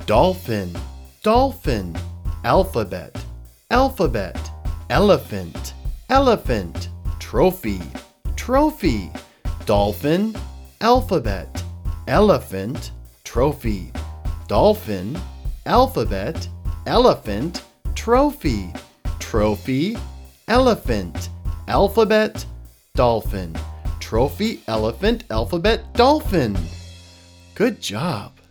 Dolphin, dolphin. Alphabet, alphabet. Elephant, elephant. Trophy, trophy. Dolphin, alphabet. Elephant, trophy. Dolphin, alphabet. Elephant, trophy. Trophy, elephant. Alphabet, dolphin. Trophy, elephant, alphabet, dolphin. Good job.